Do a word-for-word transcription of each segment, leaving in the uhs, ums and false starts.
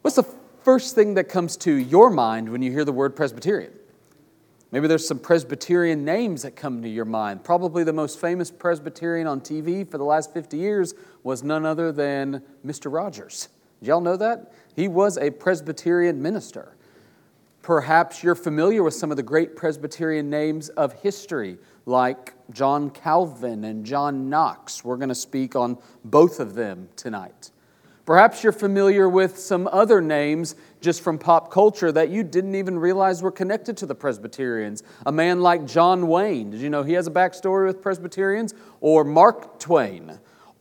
What's the first thing that comes to your mind when you hear the word Presbyterian? Maybe there's some Presbyterian names that come to your mind. Probably the most famous Presbyterian on T V for the last fifty years was none other than Mister Rogers. Did y'all know that? He was a Presbyterian minister. Perhaps you're familiar with some of the great Presbyterian names of history, like John Calvin and John Knox. We're going to speak on both of them tonight. Perhaps you're familiar with some other names just from pop culture that you didn't even realize were connected to the Presbyterians. A man like John Wayne. Did you know he has a backstory with Presbyterians? Or Mark Twain.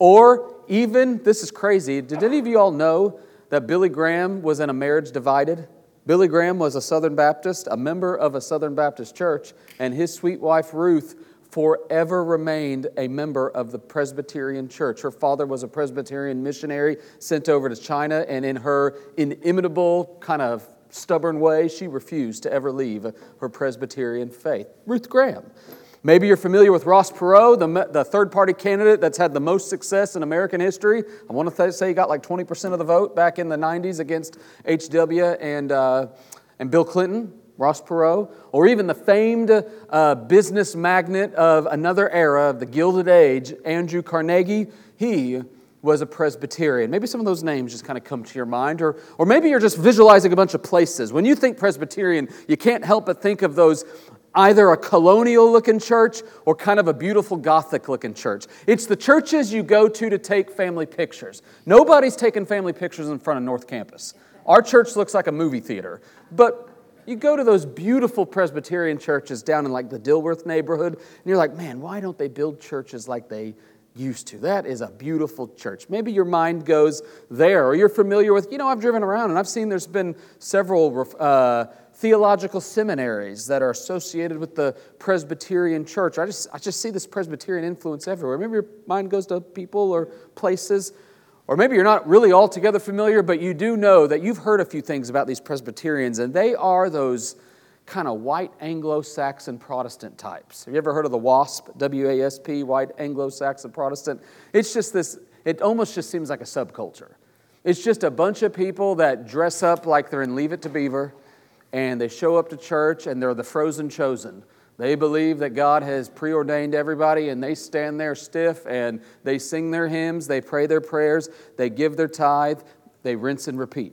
Or even, this is crazy, did any of you all know that Billy Graham was in a marriage divided? Billy Graham was a Southern Baptist, a member of a Southern Baptist church, and his sweet wife Ruth forever remained a member of the Presbyterian church. Her father was a Presbyterian missionary sent over to China, and in her inimitable, kind of stubborn way, she refused to ever leave her Presbyterian faith. Ruth Graham. Maybe you're familiar with Ross Perot, the, the third-party candidate that's had the most success in American history. I want to th- say he got like twenty percent of the vote back in the nineties against H W and, uh, and Bill Clinton. Ross Perot, or even the famed uh, business magnate of another era, of the Gilded Age, Andrew Carnegie. He was a Presbyterian. Maybe some of those names just kind of come to your mind, or, or maybe you're just visualizing a bunch of places. When you think Presbyterian, you can't help but think of those, either a colonial-looking church or kind of a beautiful Gothic-looking church. It's the churches you go to to take family pictures. Nobody's taking family pictures in front of North Campus. Our church looks like a movie theater, but you go to those beautiful Presbyterian churches down in like the Dilworth neighborhood, and you're like, man, why don't they build churches like they used to? That is a beautiful church. Maybe your mind goes there, or you're familiar with, you know, I've driven around and I've seen there's been several uh, theological seminaries that are associated with the Presbyterian church. I just, I just see this Presbyterian influence everywhere. Maybe your mind goes to people or places. Or maybe you're not really altogether familiar, but you do know that you've heard a few things about these Presbyterians, and they are those kind of white Anglo-Saxon Protestant types. Have you ever heard of the WASP, W A S P, white Anglo-Saxon Protestant? It's just this, it almost just seems like a subculture. It's just a bunch of people that dress up like they're in Leave It to Beaver, and they show up to church, and they're the frozen chosen. They believe that God has preordained everybody, and they stand there stiff, and they sing their hymns, they pray their prayers, they give their tithe, they rinse and repeat.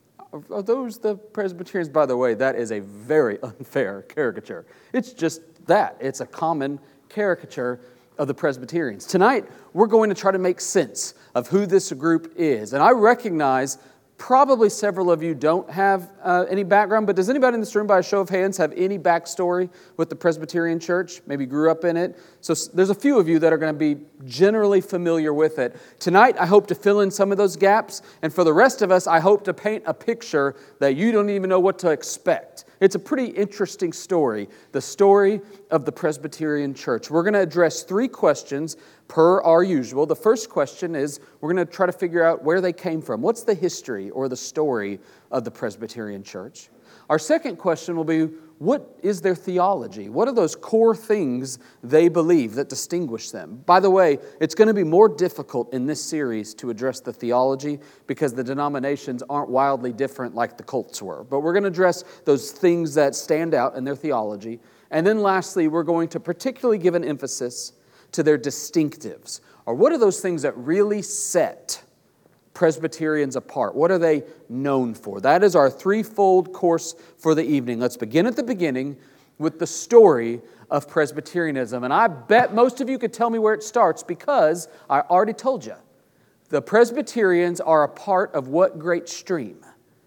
Are those the Presbyterians? By the way, that is a very unfair caricature. It's just that. It's a common caricature of the Presbyterians. Tonight, we're going to try to make sense of who this group is. And I recognize probably several of you don't have uh, any background, but does anybody in this room, by a show of hands, have any backstory with the Presbyterian Church? Maybe grew up in it? So there's a few of you that are going to be generally familiar with it. Tonight, I hope to fill in some of those gaps, and for the rest of us, I hope to paint a picture that you don't even know what to expect. It's a pretty interesting story, the story of the Presbyterian Church. We're going to address three questions per our usual. The first question is, we're going to try to figure out where they came from. What's the history or the story of the Presbyterian Church? Our second question will be, what is their theology? What are those core things they believe that distinguish them? By the way, it's going to be more difficult in this series to address the theology because the denominations aren't wildly different like the cults were. But we're going to address those things that stand out in their theology. And then lastly, we're going to particularly give an emphasis to their distinctives. Or what are those things that really set Presbyterians apart? What are they known for? That is our threefold course for the evening. Let's begin at the beginning with the story of Presbyterianism. And I bet most of you could tell me where it starts because I already told you. The Presbyterians are a part of what great stream?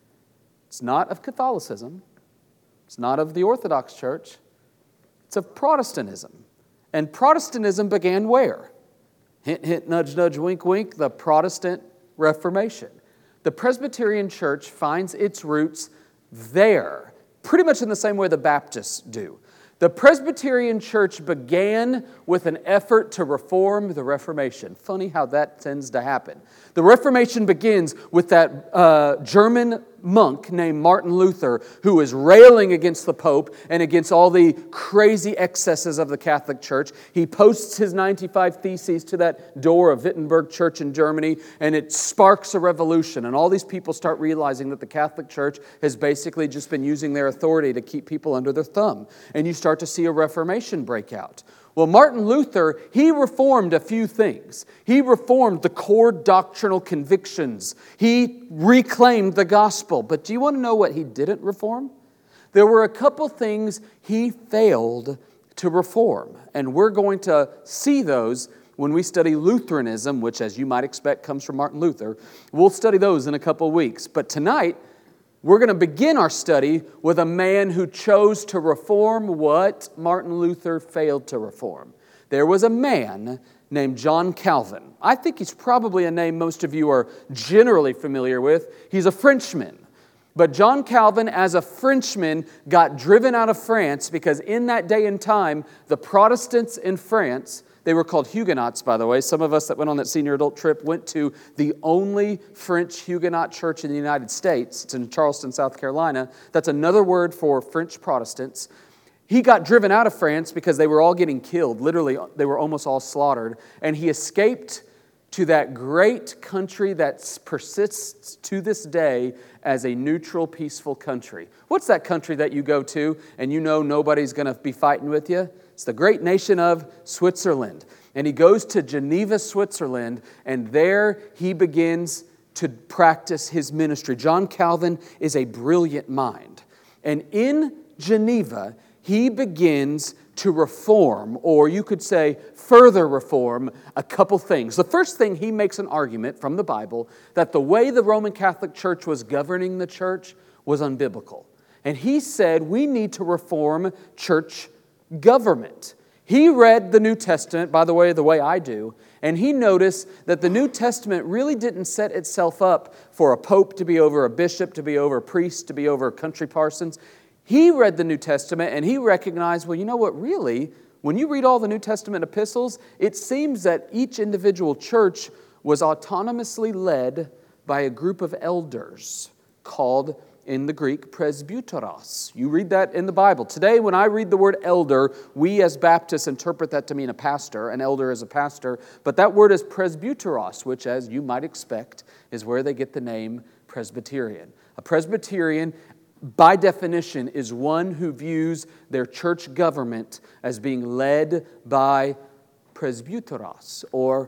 It's not of Catholicism. It's not of the Orthodox Church. It's of Protestantism. And Protestantism began where? Hint, hint, nudge, nudge, wink, wink, the Protestant Reformation. The Presbyterian Church finds its roots there, pretty much in the same way the Baptists do. The Presbyterian Church began with an effort to reform the Reformation. Funny how that tends to happen. The Reformation begins with that uh, German monk named Martin Luther who was railing against the Pope and against all the crazy excesses of the Catholic Church. He posts his ninety-five Theses to that door of Wittenberg Church in Germany, and it sparks a revolution. And all these people start realizing that the Catholic Church has basically just been using their authority to keep people under their thumb. And you start to see a Reformation break out. Well, Martin Luther, he reformed a few things. He reformed the core doctrinal convictions. He reclaimed the gospel. But do you want to know what he didn't reform? There were a couple things he failed to reform. And we're going to see those when we study Lutheranism, which, as you might expect, comes from Martin Luther. We'll study those in a couple weeks. But tonight, we're going to begin our study with a man who chose to reform what Martin Luther failed to reform. There was a man named John Calvin. I think he's probably a name most of you are generally familiar with. He's a Frenchman. But John Calvin, as a Frenchman, got driven out of France because in that day and time, the Protestants in France, they were called Huguenots, by the way. Some of us that went on that senior adult trip went to the only French Huguenot church in the United States. It's in Charleston, South Carolina. That's another word for French Protestants. He got driven out of France because they were all getting killed. Literally, they were almost all slaughtered. And he escaped to that great country that persists to this day as a neutral, peaceful country. What's that country that you go to and you know nobody's going to be fighting with you? It's the great nation of Switzerland. And he goes to Geneva, Switzerland, and there he begins to practice his ministry. John Calvin is a brilliant mind. And in Geneva, he begins to reform, or you could say further reform, a couple things. The first thing, he makes an argument from the Bible that the way the Roman Catholic Church was governing the church was unbiblical. And he said we need to reform church government. He read the New Testament, by the way, the way I do, and he noticed that the New Testament really didn't set itself up for a pope to be over a bishop, to be over a priest, to be over country parsons. He read the New Testament and he recognized, well, you know what, really, when you read all the New Testament epistles, it seems that each individual church was autonomously led by a group of elders called, in the Greek, presbyteros. You read that in the Bible. Today, when I read the word elder, we as Baptists interpret that to mean a pastor. An elder is a pastor. But that word is presbyteros, which, as you might expect, is where they get the name Presbyterian. A Presbyterian, by definition, is one who views their church government as being led by presbyteros, or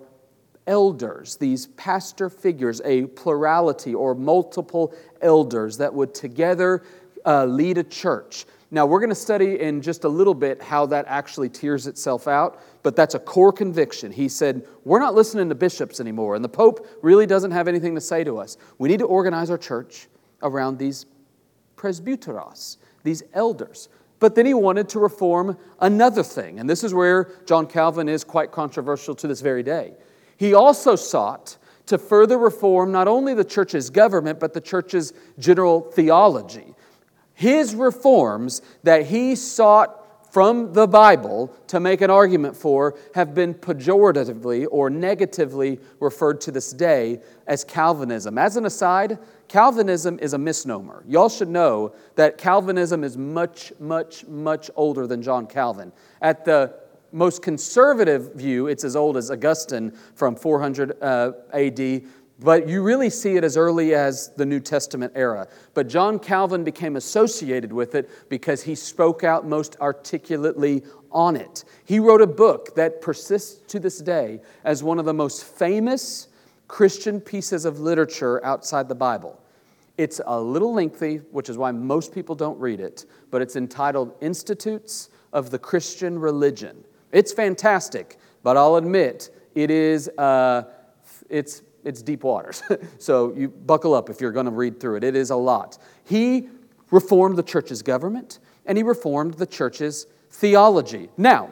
elders, these pastor figures, a plurality or multiple elders that would together uh, lead a church. Now, we're going to study in just a little bit how that actually tears itself out, but that's a core conviction. He said, we're not listening to bishops anymore, and the Pope really doesn't have anything to say to us. We need to organize our church around these presbyteros, these elders. But then he wanted to reform another thing, and this is where John Calvin is quite controversial to this very day. He also sought to further reform not only the church's government, but the church's general theology. His reforms that he sought from the Bible to make an argument for have been pejoratively or negatively referred to this day as Calvinism. As an aside, Calvinism is a misnomer. Y'all should know that Calvinism is much, much, much older than John Calvin. At the most conservative view, it's as old as Augustine from four hundred uh, A D, but you really see it as early as the New Testament era. But John Calvin became associated with it because he spoke out most articulately on it. He wrote a book that persists to this day as one of the most famous Christian pieces of literature outside the Bible. It's a little lengthy, which is why most people don't read it, but it's entitled Institutes of the Christian Religion. It's fantastic, but I'll admit it is uh, it's it's deep waters. So you buckle up if you're going to read through it. It is a lot. He reformed the church's government, and he reformed the church's theology. Now,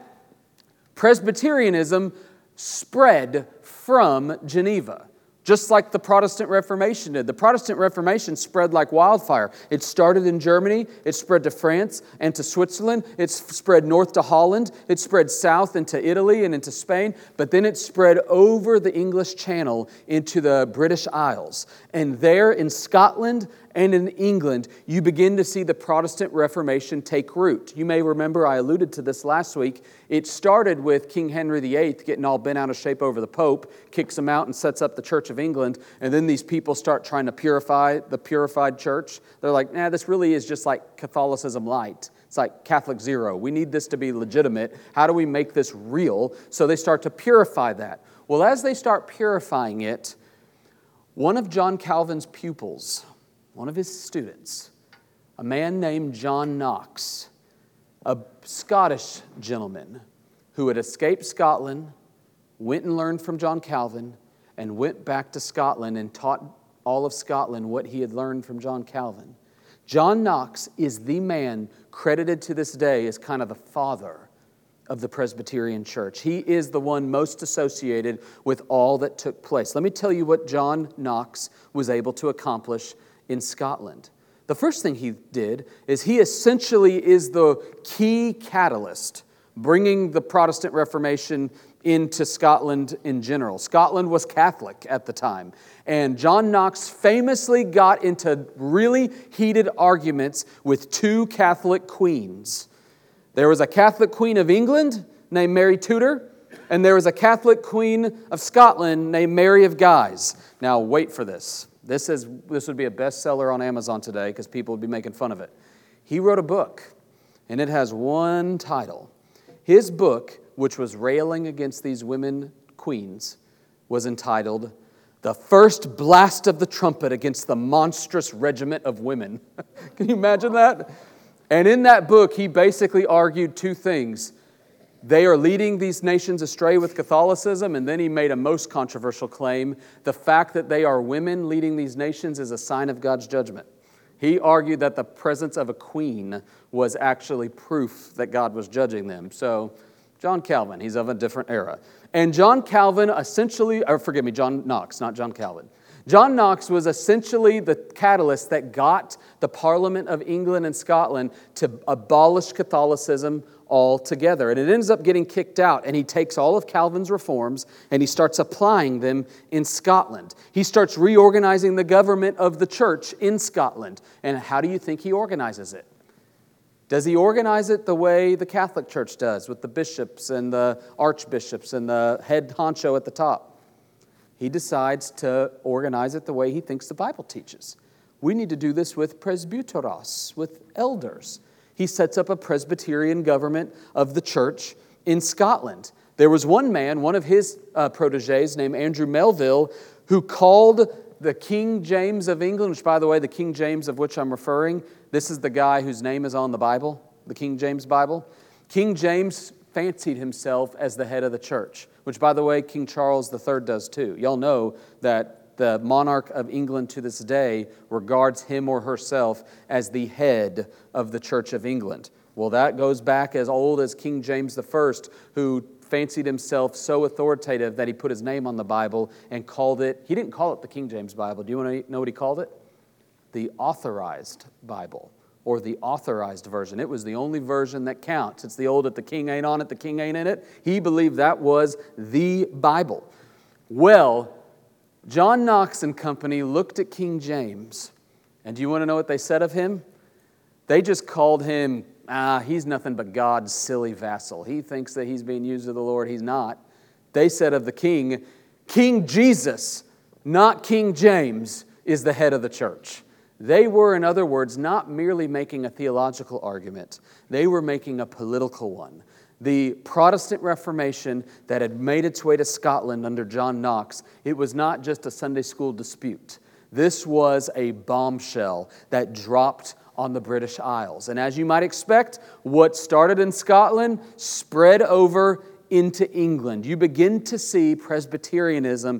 Presbyterianism spread from Geneva, just like the Protestant Reformation did. The Protestant Reformation spread like wildfire. It started in Germany, it spread to France and to Switzerland, it spread north to Holland, it spread south into Italy and into Spain, but then it spread over the English Channel into the British Isles. And there in Scotland and in England, you begin to see the Protestant Reformation take root. You may remember I alluded to this last week. It started with King Henry the Eighth getting all bent out of shape over the Pope, kicks him out and sets up the Church of England, and then these people start trying to purify the purified church. They're like, nah, this really is just like Catholicism light. It's like Catholic Zero. We need this to be legitimate. How do we make this real? So they start to purify that. Well, as they start purifying it, one of John Calvin's pupils, one of his students, a man named John Knox, a Scottish gentleman who had escaped Scotland, went and learned from John Calvin, and went back to Scotland and taught all of Scotland what he had learned from John Calvin. John Knox is the man credited to this day as kind of the father of the Presbyterian Church. He is the one most associated with all that took place. Let me tell you what John Knox was able to accomplish in Scotland. The first thing he did is he essentially is the key catalyst bringing the Protestant Reformation into Scotland in general. Scotland was Catholic at the time, and John Knox famously got into really heated arguments with two Catholic queens. There was a Catholic queen of England named Mary Tudor, and there was a Catholic queen of Scotland named Mary of Guise. Now, wait for this. This is this would be a bestseller on Amazon today because people would be making fun of it. He wrote a book, and it has one title. His book, which was railing against these women queens, was entitled The First Blast of the Trumpet Against the Monstrous Regiment of Women. Can you imagine that? And in that book, he basically argued two things. They are leading these nations astray with Catholicism, and then he made a most controversial claim. The fact that they are women leading these nations is a sign of God's judgment. He argued that the presence of a queen was actually proof that God was judging them. So, John Calvin, he's of a different era. And John Calvin essentially, or forgive me, John Knox, not John Calvin. John Knox was essentially the catalyst that got the Parliament of England and Scotland to abolish Catholicism altogether. And it ends up getting kicked out, and he takes all of Calvin's reforms and he starts applying them in Scotland. He starts reorganizing the government of the church in Scotland. And how do you think he organizes it? Does he organize it the way the Catholic Church does, with the bishops and the archbishops and the head honcho at the top? He decides to organize it the way he thinks the Bible teaches. We need to do this with presbyteros, with elders. He sets up a Presbyterian government of the church in Scotland. There was one man, one of his uh, proteges named Andrew Melville, who called the King James of England, which, by the way, the King James of which I'm referring, this is the guy whose name is on the Bible, the King James Bible. King James fancied himself as the head of the church, which, by the way, King Charles the Third does too. Y'all know that the monarch of England to this day regards him or herself as the head of the Church of England. Well, that goes back as old as King James the First, who fancied himself so authoritative that he put his name on the Bible and called it, he didn't call it the King James Bible. Do you want to know what he called it? The Authorized Bible, or the Authorized Version. It was the only version that counts. It's the old, if the king ain't on it, the king ain't in it. He believed that was the Bible. Well, John Knox and company looked at King James, and do you want to know what they said of him? They just called him, ah, he's nothing but God's silly vassal. He thinks that he's being used of the Lord. He's not. They said of the king, King Jesus, not King James, is the head of the church. They were, in other words, not merely making a theological argument. They were making a political one. The Protestant Reformation that had made its way to Scotland under John Knox, it was not just a Sunday school dispute. This was a bombshell that dropped on the British Isles. And as you might expect, what started in Scotland spread over into England. You begin to see Presbyterianism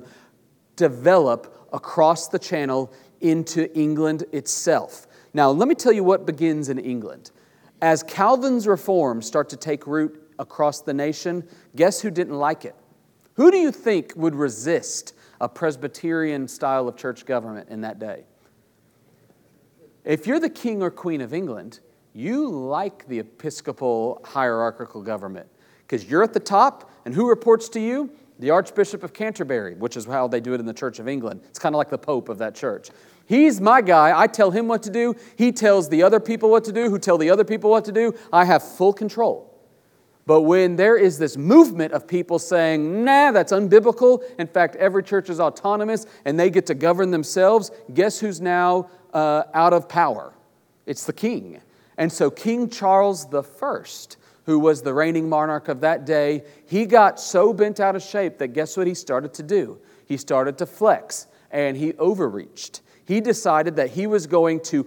develop across the channel into England itself. Now, let me tell you what begins in England. As Calvin's reforms start to take root across the nation, guess who didn't like it? Who do you think would resist a Presbyterian style of church government in that day? If you're the king or queen of England, you like the episcopal hierarchical government because you're at the top, and who reports to you? The Archbishop of Canterbury, which is how they do it in the Church of England. It's kind of like the Pope of that church. He's my guy. I tell him what to do. He tells the other people what to do, who tell the other people what to do. I have full control. But when there is this movement of people saying, nah, that's unbiblical. In fact, every church is autonomous and they get to govern themselves. Guess who's now uh, out of power? It's the king. And so King Charles the First, who was the reigning monarch of that day, he got so bent out of shape that guess what he started to do? He started to flex and he overreached. He decided that he was going to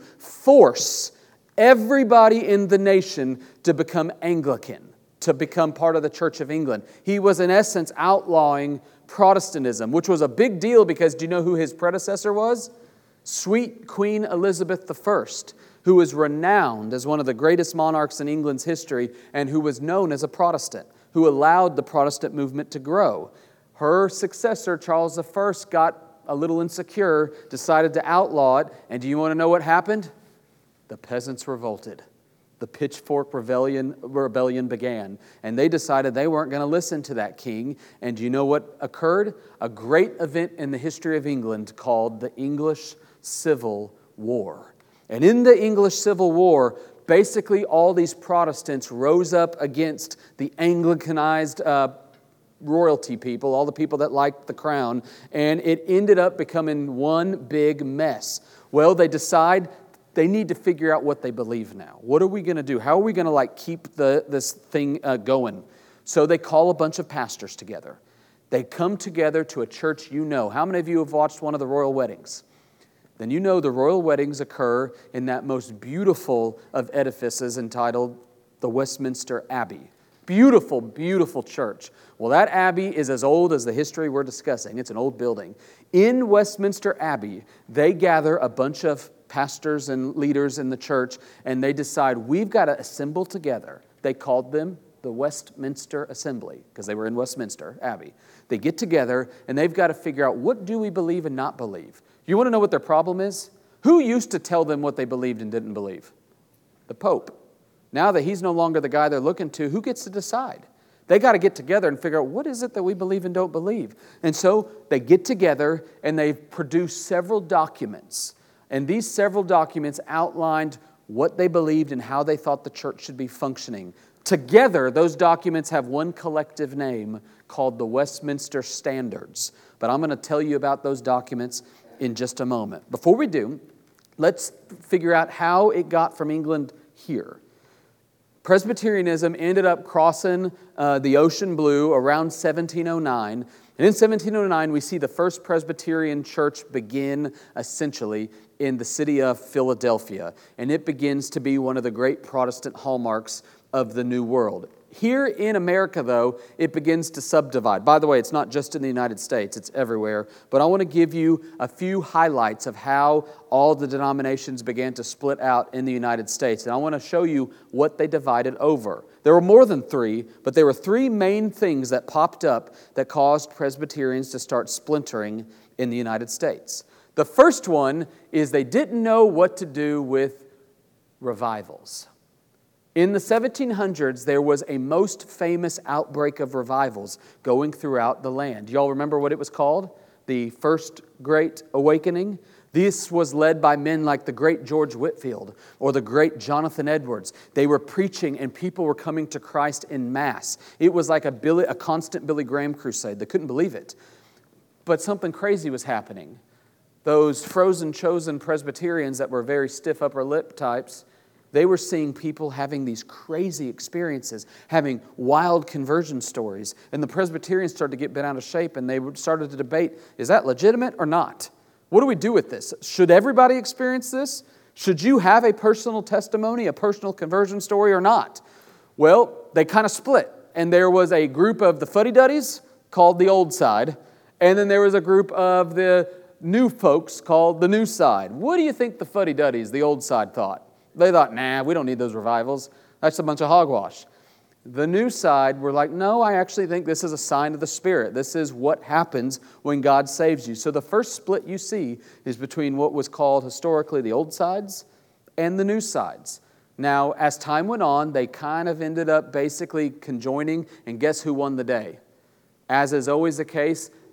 force everybody in the nation to become Anglican, to become part of the Church of England. He was in essence outlawing Protestantism, which was a big deal because do you know who his predecessor was? Sweet Queen Elizabeth the First, who was renowned as one of the greatest monarchs in England's history and who was known as a Protestant, who allowed the Protestant movement to grow. Her successor, Charles the First, got a little insecure, decided to outlaw it, and do you want to know what happened? The peasants revolted. The pitchfork rebellion, rebellion began, and they decided they weren't going to listen to that king. And do you know what occurred? A great event in the history of England called the English Civil War. And in the English Civil War, basically all these Protestants rose up against the Anglicanized uh, royalty people, all the people that liked the crown, and it ended up becoming one big mess. Well, they decide they need to figure out what they believe now. What are we going to do? How are we going to like keep the this thing uh, going? So they call a bunch of pastors together. They come together to a church you know. How many of you have watched one of the royal weddings? Then you know the royal weddings occur in that most beautiful of edifices entitled the Westminster Abbey. Beautiful, beautiful church. Well, that abbey is as old as the history we're discussing. It's an old building. In Westminster Abbey, they gather a bunch of pastors and leaders in the church, and they decide we've got to assemble together. They called them the Westminster Assembly because they were in Westminster Abbey. They get together, and they've got to figure out what do we believe and not believe. You want to know what their problem is? Who used to tell them what they believed and didn't believe? The Pope. Now that he's no longer the guy they're looking to, who gets to decide? They got to get together and figure out what is it that we believe and don't believe. And so they get together and they produce several documents. And these several documents outlined what they believed and how they thought the church should be functioning. Together, those documents have one collective name called the Westminster Standards. But I'm going to tell you about those documents in just a moment. Before we do, let's figure out how it got from England here. Presbyterianism ended up crossing uh, the ocean blue around seventeen oh nine. And in seventeen oh nine, we see the first Presbyterian church begin essentially in the city of Philadelphia. And it begins to be one of the great Protestant hallmarks of the New World. Here in America, though, it begins to subdivide. By the way, it's not just in the United States, it's everywhere. But I want to give you a few highlights of how all the denominations began to split out in the United States. And I want to show you what they divided over. There were more than three, but there were three main things that popped up that caused Presbyterians to start splintering in the United States. The first one is they didn't know what to do with revivals. In the seventeen hundreds, there was a most famous outbreak of revivals going throughout the land. Do y'all remember what it was called? The First Great Awakening? This was led by men like the great George Whitefield or the great Jonathan Edwards. They were preaching and people were coming to Christ in mass. It was like a, Billy, a constant Billy Graham crusade. They couldn't believe it. But something crazy was happening. Those frozen chosen Presbyterians that were very stiff upper lip types, they were seeing people having these crazy experiences, having wild conversion stories. And the Presbyterians started to get bent out of shape and they started to debate, is that legitimate or not? What do we do with this? Should everybody experience this? Should you have a personal testimony, a personal conversion story or not? Well, they kind of split. And there was a group of the fuddy-duddies called the old side. And then there was a group of the new folks called the new side. What do you think the fuddy-duddies, the old side, thought? They thought, nah, we don't need those revivals. That's a bunch of hogwash. The new side were like, no, I actually think this is a sign of the Spirit. This is what happens when God saves you. So the first split you see is between what was called historically the old sides and the new sides. Now, as time went on, they kind of ended up basically conjoining, and guess who won the day? As is always the case,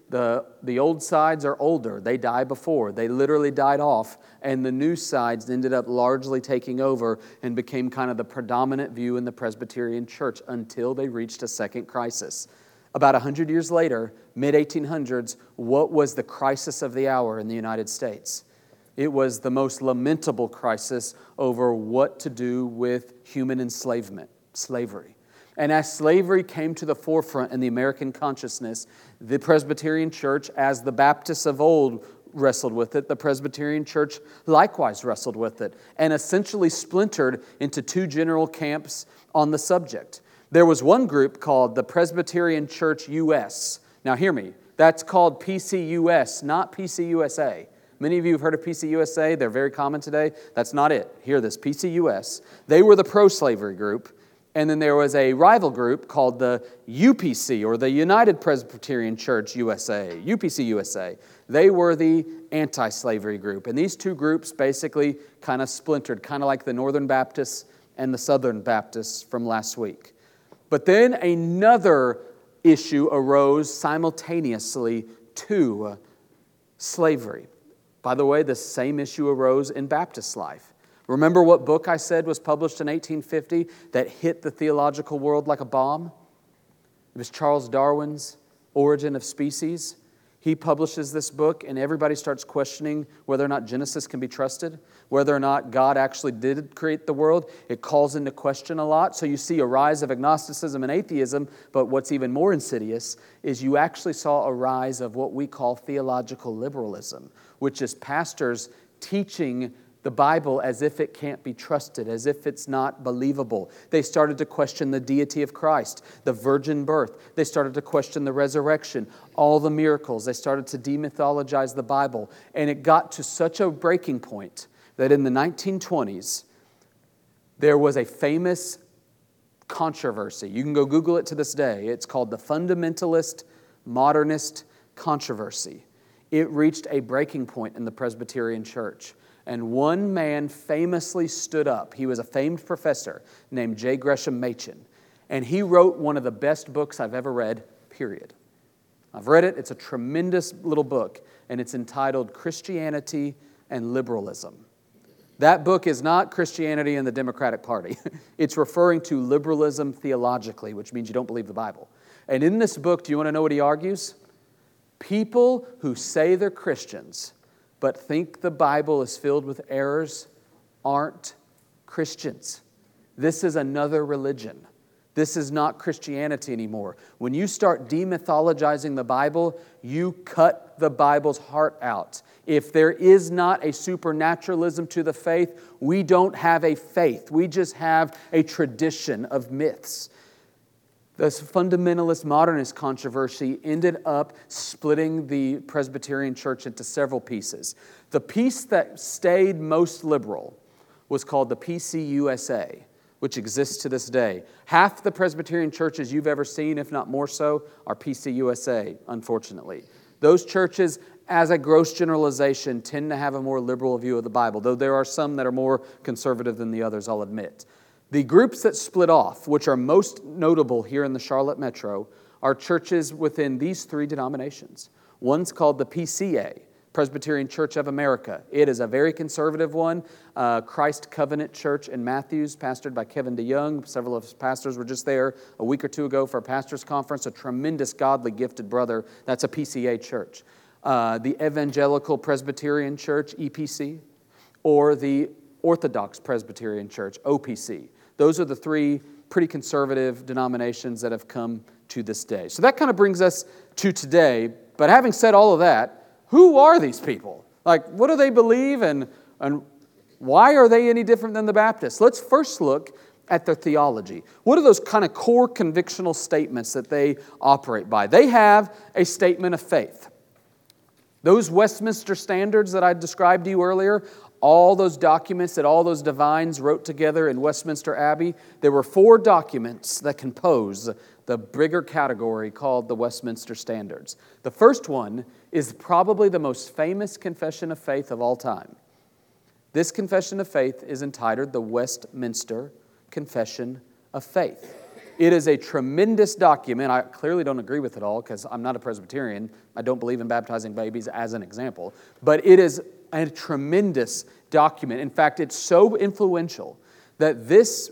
The, the old sides are older. They die before. They literally died off. And the new sides ended up largely taking over and became kind of the predominant view in the Presbyterian Church until they reached a second crisis. About one hundred years later, mid eighteen hundreds, what was the crisis of the hour in the United States? It was the most lamentable crisis over what to do with human enslavement, slavery. And as slavery came to the forefront in the American consciousness, the Presbyterian Church, as the Baptists of old wrestled with it, the Presbyterian Church likewise wrestled with it, and essentially splintered into two general camps on the subject. There was one group called the Presbyterian Church U S. Now hear me, that's called P C U S, not P C U S A. Many of you have heard of P C U S A. They're very common today. That's not it. Hear this, P C U S. They were the pro-slavery group. And then there was a rival group called the U P C, or the United Presbyterian Church U S A, U P C U S A. They were the anti-slavery group. And these two groups basically kind of splintered, kind of like the Northern Baptists and the Southern Baptists from last week. But then another issue arose simultaneously to slavery. By the way, the same issue arose in Baptist life. Remember what book I said was published in eighteen fifty that hit the theological world like a bomb? It was Charles Darwin's Origin of Species. He publishes this book, and everybody starts questioning whether or not Genesis can be trusted, whether or not God actually did create the world. It calls into question a lot. So you see a rise of agnosticism and atheism, but what's even more insidious is you actually saw a rise of what we call theological liberalism, which is pastors teaching the Bible as if it can't be trusted, as if it's not believable. They started to question the deity of Christ, the virgin birth. They started to question the resurrection, all the miracles. They started to demythologize the Bible. And it got to such a breaking point that in the nineteen twenties, there was a famous controversy. You can go Google it to this day. It's called the Fundamentalist Modernist Controversy. It reached a breaking point in the Presbyterian Church. And one man famously stood up. He was a famed professor named J. Gresham Machen. And he wrote one of the best books I've ever read, period. I've read it. It's a tremendous little book. And it's entitled Christianity and Liberalism. That book is not Christianity and the Democratic Party. It's referring to liberalism theologically, which means you don't believe the Bible. And in this book, do you want to know what he argues? People who say they're Christians but think the Bible is filled with errors aren't Christians. This is another religion. This is not Christianity anymore. When you start demythologizing the Bible, you cut the Bible's heart out. If there is not a supernaturalism to the faith, we don't have a faith. We just have a tradition of myths. This fundamentalist modernist controversy ended up splitting the Presbyterian Church into several pieces. The piece that stayed most liberal was called the P C U S A, which exists to this day. Half the Presbyterian churches you've ever seen, if not more so, are P C U S A, unfortunately. Those churches, as a gross generalization, tend to have a more liberal view of the Bible, though there are some that are more conservative than the others, I'll admit. The groups that split off, which are most notable here in the Charlotte metro, are churches within these three denominations. One's called the P C A, Presbyterian Church of America. It is a very conservative one. Uh, Christ Covenant Church in Matthews, pastored by Kevin DeYoung. Several of his pastors were just there a week or two ago for a pastor's conference. A tremendous, godly, gifted brother. That's a P C A church. Uh, the Evangelical Presbyterian Church, E P C, or the Orthodox Presbyterian Church, O P C. Those are the three pretty conservative denominations that have come to this day. So that kind of brings us to today. But having said all of that, who are these people? Like, what do they believe, and, and why are they any different than the Baptists? Let's first look at their theology. What are those kind of core convictional statements that they operate by? They have a statement of faith. Those Westminster Standards that I described to you earlier, all those documents that all those divines wrote together in Westminster Abbey, there were four documents that compose the bigger category called the Westminster Standards. The first one is probably the most famous confession of faith of all time. This confession of faith is entitled the Westminster Confession of Faith. It is a tremendous document. I clearly don't agree with it all because I'm not a Presbyterian. I don't believe in baptizing babies as an example. But it is a tremendous document. In fact, it's so influential that this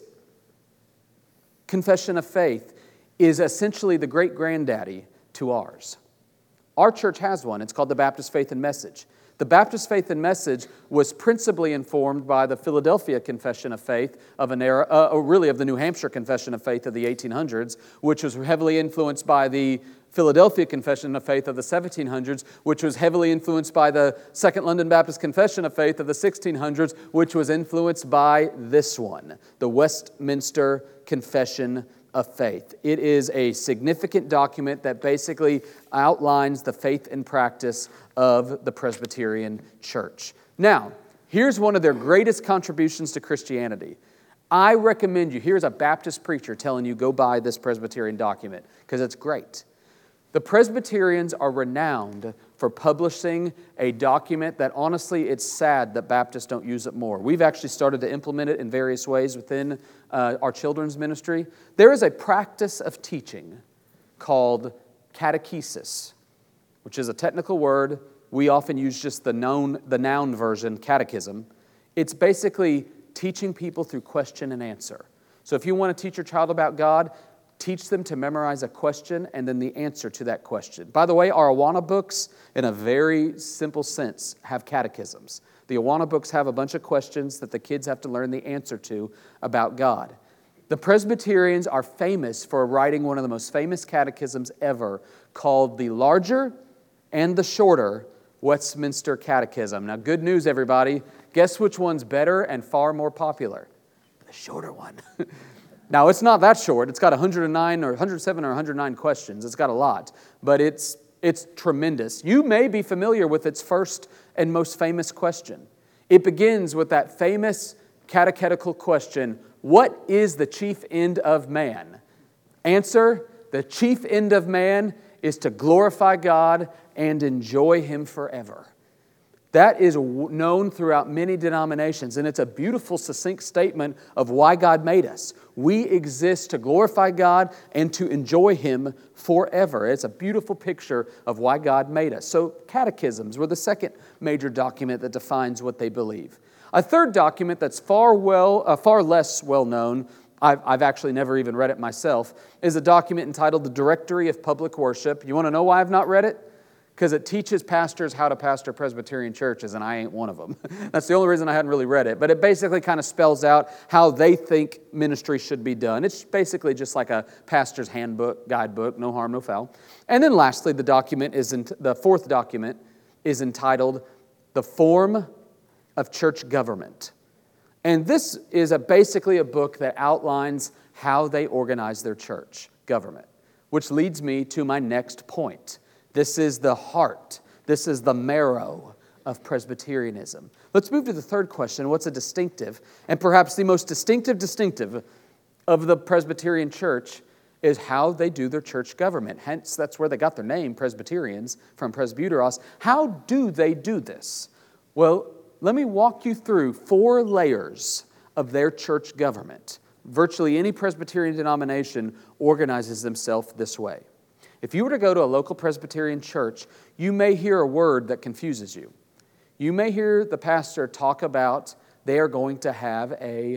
confession of faith is essentially the great-granddaddy to ours. Our church has one. It's called the Baptist Faith and Message. The Baptist Faith and Message was principally informed by the Philadelphia Confession of Faith of an era, uh, or really of the New Hampshire Confession of Faith of the eighteen hundreds, which was heavily influenced by the Philadelphia Confession of Faith of the seventeen hundreds, which was heavily influenced by the Second London Baptist Confession of Faith of the sixteen hundreds, which was influenced by this one, the Westminster Confession of Faith. It is a significant document that basically outlines the faith and practice of the Presbyterian Church. Now, here's one of their greatest contributions to Christianity. I recommend you, here's a Baptist preacher telling you, go buy this Presbyterian document, because it's great. The Presbyterians are renowned for publishing a document that, honestly, it's sad that Baptists don't use it more. We've actually started to implement it in various ways within uh, our children's ministry. There is a practice of teaching called catechesis, which is a technical word. We often use just the noun, the noun version, catechism. It's basically teaching people through question and answer. So if you want to teach your child about God, teach them to memorize a question and then the answer to that question. By the way, our Awana books, in a very simple sense, have catechisms. The Awana books have a bunch of questions that the kids have to learn the answer to about God. The Presbyterians are famous for writing one of the most famous catechisms ever, called the Larger and the Shorter Westminster Catechism. Now, good news, everybody. Guess which one's better and far more popular? The shorter one. Now, it's not that short. It's got one hundred nine or one hundred seven or one hundred nine questions. It's got a lot, but it's it's tremendous. You may be familiar with its first and most famous question. It begins with that famous catechetical question, what is the chief end of man? Answer, the chief end of man is to glorify God and enjoy Him forever. That is known throughout many denominations, and it's a beautiful, succinct statement of why God made us. We exist to glorify God and to enjoy Him forever. It's a beautiful picture of why God made us. So catechisms were the second major document that defines what they believe. A third document that's far well, uh, far less well known, I've, I've actually never even read it myself, is a document entitled the Directory of Public Worship. You want to know why I've not read it? Because it teaches pastors how to pastor Presbyterian churches, and I ain't one of them. That's the only reason I hadn't really read it. But it basically kind of spells out how they think ministry should be done. It's basically just like a pastor's handbook, guidebook, no harm, no foul. And then lastly, the document is in, the fourth document is entitled The Form of Church Government. And this is a, basically a book that outlines how they organize their church government, which leads me to my next point. This is the heart. This is the marrow of Presbyterianism. Let's move to the third question. What's a distinctive? And perhaps the most distinctive distinctive of the Presbyterian church is how they do their church government. Hence, that's where they got their name, Presbyterians, from presbyteros. How do they do this? Well, let me walk you through four layers of their church government. Virtually any Presbyterian denomination organizes themselves this way. If you were to go to a local Presbyterian church, you may hear a word that confuses you. You may hear the pastor talk about they are going to have a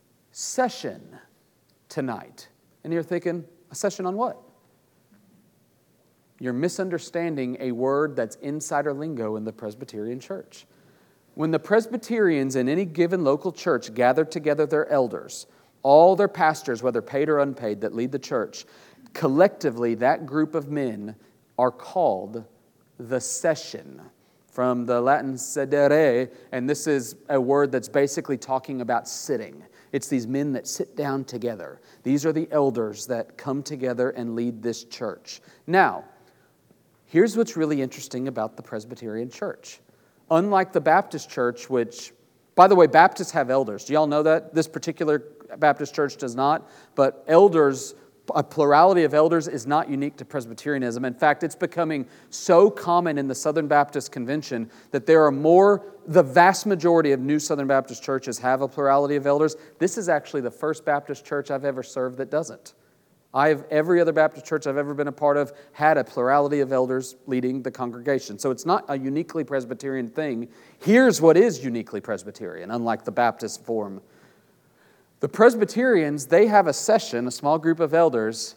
session tonight. And you're thinking, a session on what? You're misunderstanding a word that's insider lingo in the Presbyterian church. When the Presbyterians in any given local church gather together their elders, all their pastors, whether paid or unpaid, that lead the church, collectively, that group of men are called the session, from the Latin sedere, and this is a word that's basically talking about sitting. It's these men that sit down together. These are the elders that come together and lead this church. Now, here's what's really interesting about the Presbyterian church. Unlike the Baptist church, which, by the way, Baptists have elders. Do y'all know that? This particular Baptist church does not, but elders, a plurality of elders is not unique to Presbyterianism. In fact, it's becoming so common in the Southern Baptist Convention that there are more, the vast majority of new Southern Baptist churches have a plurality of elders. This is actually the first Baptist church I've ever served that doesn't. I've every other Baptist church I've ever been a part of had a plurality of elders leading the congregation. So it's not a uniquely Presbyterian thing. Here's what is uniquely Presbyterian, unlike the Baptist form. The Presbyterians, they have a session, a small group of elders,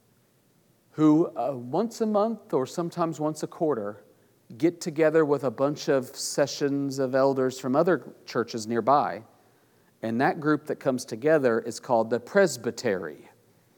who uh, once a month or sometimes once a quarter get together with a bunch of sessions of elders from other churches nearby. And that group that comes together is called the presbytery.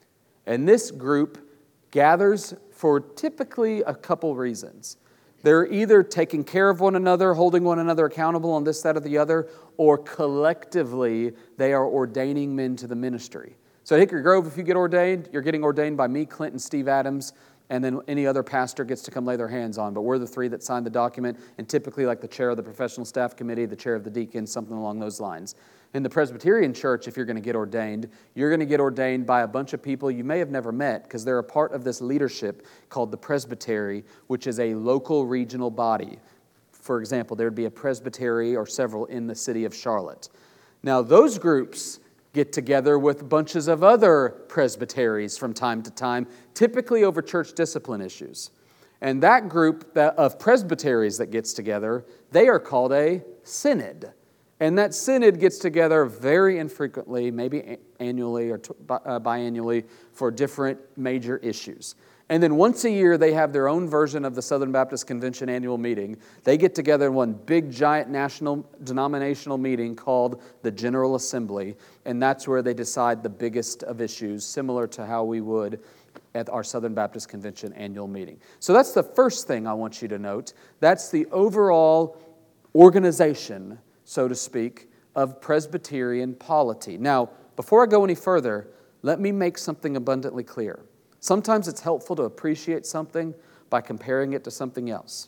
And this group gathers for typically a couple reasons. They're either taking care of one another, holding one another accountable on this, that, or the other, or collectively they are ordaining men to the ministry. So at Hickory Grove, if you get ordained, you're getting ordained by me, Clint, and Steve Adams, and then any other pastor gets to come lay their hands on. But we're the three that signed the document, and typically like the chair of the professional staff committee, the chair of the deacons, something along those lines. In the Presbyterian church, if you're going to get ordained, you're going to get ordained by a bunch of people you may have never met because they're a part of this leadership called the presbytery, which is a local regional body. For example, there would be a presbytery or several in the city of Charlotte. Now, those groups get together with bunches of other presbyteries from time to time, typically over church discipline issues. And that group of presbyteries that gets together, they are called a synod. And that synod gets together very infrequently, maybe annually or biannually, for different major issues. And then once a year, they have their own version of the Southern Baptist Convention annual meeting. They get together in one big, giant national denominational meeting called the General Assembly. And that's where they decide the biggest of issues, similar to how we would at our Southern Baptist Convention annual meeting. So that's the first thing I want you to note. That's the overall organization, so to speak, of Presbyterian polity. Now, before I go any further, let me make something abundantly clear. Sometimes it's helpful to appreciate something by comparing it to something else.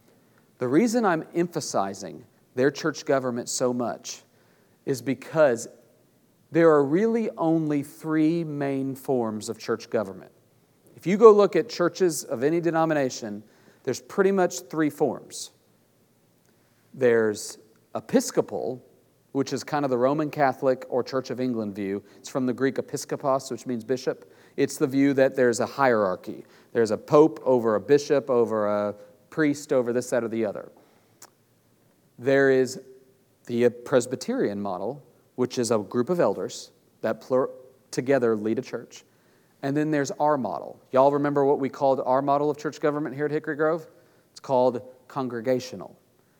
The reason I'm emphasizing their church government so much is because there are really only three main forms of church government. If you go look at churches of any denomination, there's pretty much three forms. There's Episcopal, which is kind of the Roman Catholic or Church of England view. It's from the Greek episkopos, which means bishop. It's the view that there's a hierarchy. There's a pope over a bishop, over a priest, over this, that, or the other. There is the Presbyterian model, which is a group of elders that plur- together lead a church. And then there's our model. Y'all remember what we called our model of church government here at Hickory Grove? It's called congregational.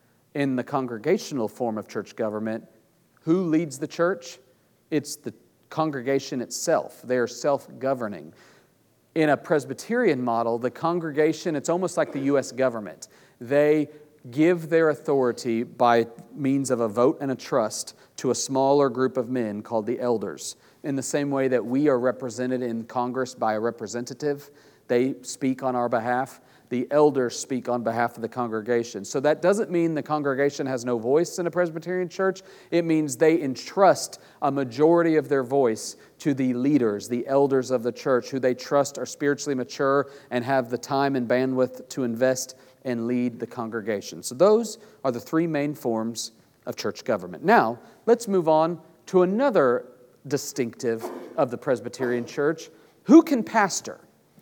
In the congregational form of church government, who leads the church? It's the congregation itself. They are self-governing. In a Presbyterian model, the congregation, it's almost like the U S government. They give their authority by means of a vote and a trust to a smaller group of men called the elders. In the same way that we are represented in Congress by a representative, they speak on our behalf. The elders speak on behalf of the congregation. So that doesn't mean the congregation has no voice in a Presbyterian church. It means they entrust a majority of their voice to the leaders, the elders of the church, who they trust are spiritually mature and have the time and bandwidth to invest and lead the congregation. So those are the three main forms of church government. Now, let's move on to another distinctive of the Presbyterian church. Who can pastor?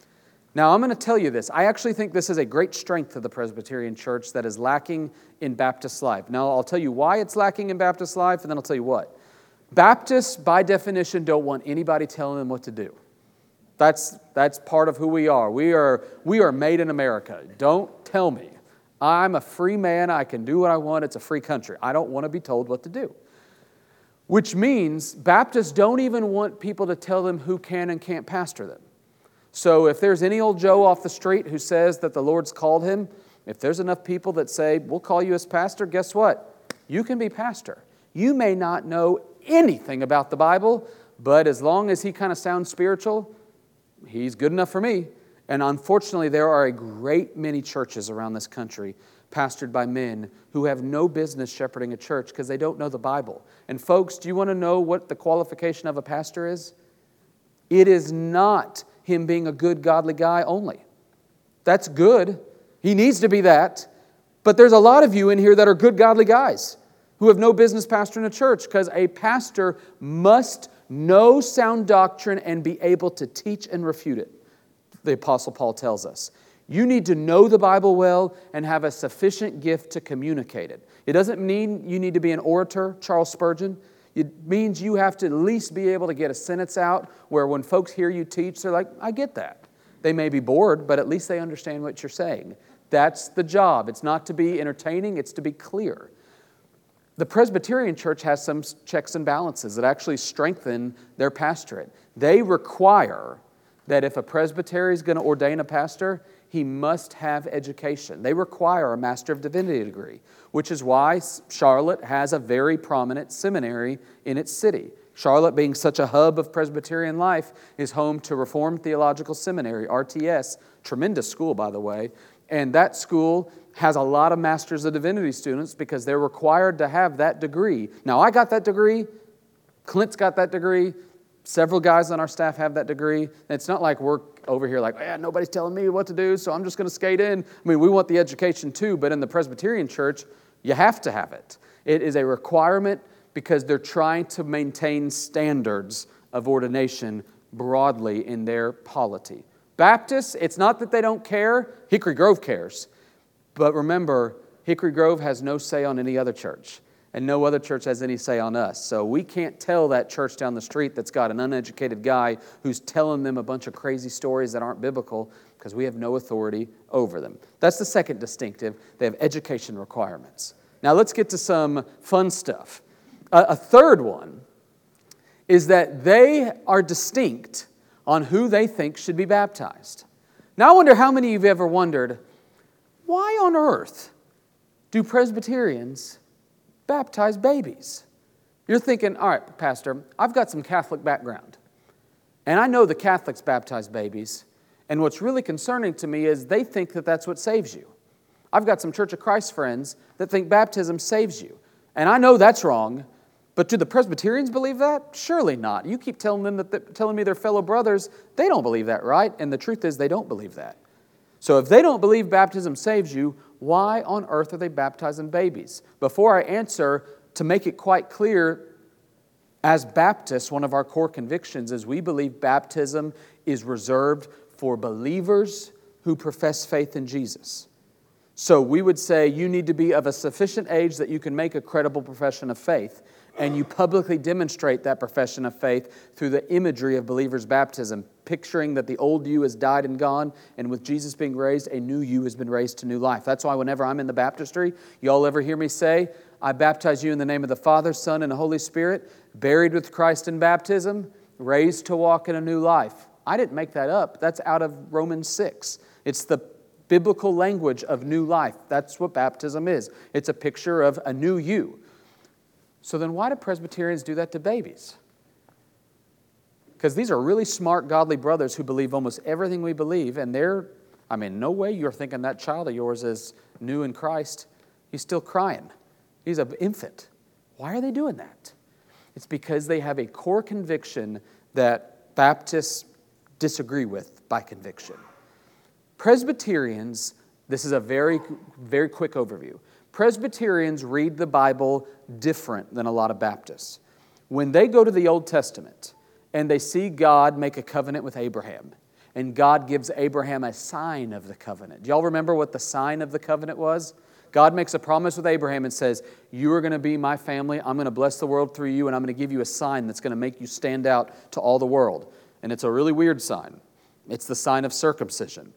Now, I'm going to tell you this. I actually think this is a great strength of the Presbyterian church that is lacking in Baptist life. Now, I'll tell you why it's lacking in Baptist life, and then I'll tell you what. Baptists, by definition, don't want anybody telling them what to do. That's, that's part of who we are. We are, we are made in America. Don't tell me. I'm a free man. I can do what I want. It's a free country. I don't want to be told what to do. Which means Baptists don't even want people to tell them who can and can't pastor them. So if there's any old Joe off the street who says that the Lord's called him, if there's enough people that say, we'll call you as pastor, guess what? You can be pastor. You may not know anything about the Bible, but as long as he kind of sounds spiritual, he's good enough for me. And unfortunately, there are a great many churches around this country pastored by men who have no business shepherding a church because they don't know the Bible. And folks, do you want to know what the qualification of a pastor is? It is not him being a good, godly guy only. That's good. He needs to be that. But there's a lot of you in here that are good, godly guys who have no business pastoring a church because a pastor must know sound doctrine and be able to teach and refute it, the Apostle Paul tells us. You need to know the Bible well and have a sufficient gift to communicate it. It doesn't mean you need to be an orator, Charles Spurgeon. It means you have to at least be able to get a sentence out where when folks hear you teach, they're like, I get that. They may be bored, but at least they understand what you're saying. That's the job. It's not to be entertaining, it's to be clear. The Presbyterian Church has some checks and balances that actually strengthen their pastorate. They require that if a presbytery is going to ordain a pastor, he must have education. They require a Master of Divinity degree, which is why Charlotte has a very prominent seminary in its city. Charlotte, being such a hub of Presbyterian life, is home to Reformed Theological Seminary, R T S, tremendous school, by the way. And that school has a lot of Masters of Divinity students because they're required to have that degree. Now, I got that degree. Clint's got that degree. Several guys on our staff have that degree. And it's not like we're over here like, yeah, nobody's telling me what to do, so I'm just going to skate in. I mean, we want the education too, but in the Presbyterian Church, you have to have it. It is a requirement because they're trying to maintain standards of ordination broadly in their polity. Baptists, it's not that they don't care. Hickory Grove cares. But remember, Hickory Grove has no say on any other church. And no other church has any say on us. So we can't tell that church down the street that's got an uneducated guy who's telling them a bunch of crazy stories that aren't biblical because we have no authority over them. That's the second distinctive. They have education requirements. Now let's get to some fun stuff. Uh, a third one is that they are distinct on who they think should be baptized. Now I wonder how many of you have ever wondered, why on earth do Presbyterians baptize babies? You're thinking, all right, Pastor, I've got some Catholic background. And I know the Catholics baptize babies. And what's really concerning to me is they think that that's what saves you. I've got some Church of Christ friends that think baptism saves you. And I know that's wrong. But do the Presbyterians believe that? Surely not. You keep telling them that telling me they're fellow brothers. They don't believe that, right? And the truth is they don't believe that. So if they don't believe baptism saves you, why on earth are they baptizing babies? Before I answer, to make it quite clear, as Baptists, one of our core convictions is we believe baptism is reserved for believers who profess faith in Jesus. So we would say you need to be of a sufficient age that you can make a credible profession of faith. And you publicly demonstrate that profession of faith through the imagery of believers' baptism, picturing that the old you has died and gone, and with Jesus being raised, a new you has been raised to new life. That's why whenever I'm in the baptistry, you all ever hear me say, I baptize you in the name of the Father, Son, and the Holy Spirit, buried with Christ in baptism, raised to walk in a new life. I didn't make that up. That's out of Romans six. It's the biblical language of new life. That's what baptism is. It's a picture of a new you. So then why do Presbyterians do that to babies? Because these are really smart, godly brothers who believe almost everything we believe, and they're, I mean, no way you're thinking that child of yours is new in Christ. He's still crying. He's an infant. Why are they doing that? It's because they have a core conviction that Baptists disagree with by conviction. Presbyterians, this is a very, very quick overview. Presbyterians read the Bible different than a lot of Baptists. When they go to the Old Testament and they see God make a covenant with Abraham, and God gives Abraham a sign of the covenant. Do y'all remember what the sign of the covenant was? God makes a promise with Abraham and says, you are going to be my family, I'm going to bless the world through you, and I'm going to give you a sign that's going to make you stand out to all the world. And it's a really weird sign. It's the sign of circumcision.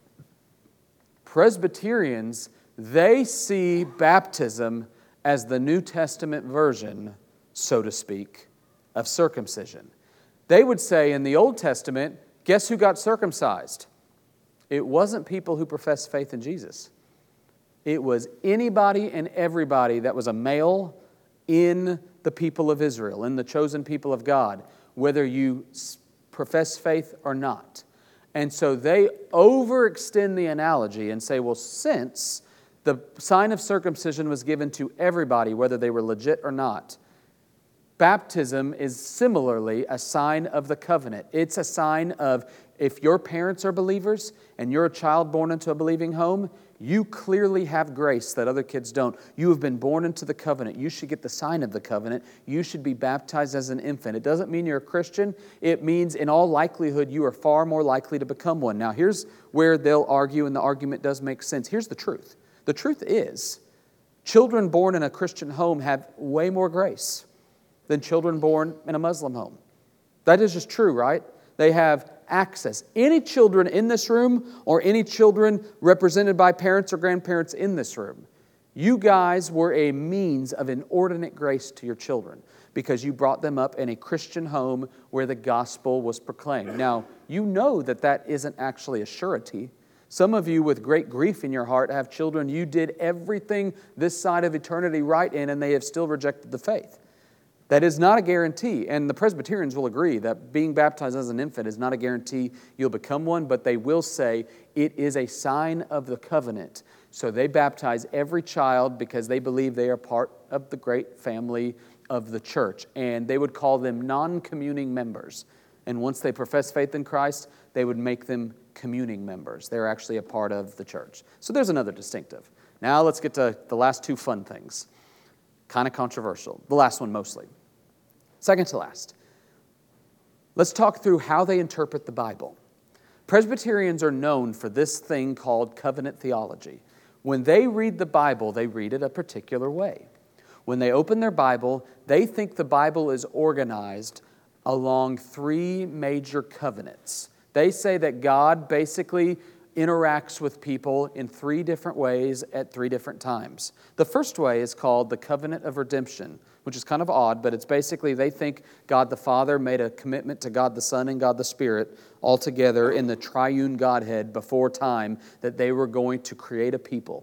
Presbyterians, they see baptism as the New Testament version, so to speak, of circumcision. They would say in the Old Testament, guess who got circumcised? It wasn't people who professed faith in Jesus. It was anybody and everybody that was a male in the people of Israel, in the chosen people of God, whether you profess faith or not. And so they overextend the analogy and say, well, since the sign of circumcision was given to everybody, whether they were legit or not, baptism is similarly a sign of the covenant. It's a sign of If your parents are believers and you're a child born into a believing home, you clearly have grace that other kids don't. You have been born into the covenant. You should get the sign of the covenant. You should be baptized as an infant. It doesn't mean you're a Christian. It means in all likelihood you are far more likely to become one. Now here's where they'll argue, and the argument does make sense. Here's the truth. The truth is, children born in a Christian home have way more grace than children born in a Muslim home. That is just true, right? They have access. Any children in this room or any children represented by parents or grandparents in this room, you guys were a means of inordinate grace to your children because you brought them up in a Christian home where the gospel was proclaimed. Now, you know that that isn't actually a surety. Some of you with great grief in your heart have children you did everything this side of eternity right in, and they have still rejected the faith. That is not a guarantee, and the Presbyterians will agree that being baptized as an infant is not a guarantee you'll become one, but they will say it is a sign of the covenant. So they baptize every child because they believe they are part of the great family of the church, and they would call them non-communing members. And once they profess faith in Christ, they would make them communing members. They're actually a part of the church. So there's another distinctive. Now let's get to the last two fun things. Kind of controversial. The last one mostly. Second to last. Let's talk through how they interpret the Bible. Presbyterians are known for this thing called covenant theology. When they read the Bible, they read it a particular way. When they open their Bible, they think the Bible is organized along three major covenants. They say that God basically interacts with people in three different ways at three different times. The first way is called the covenant of redemption, which is kind of odd, but it's basically they think God the Father made a commitment to God the Son and God the Spirit all together in the triune Godhead before time that they were going to create a people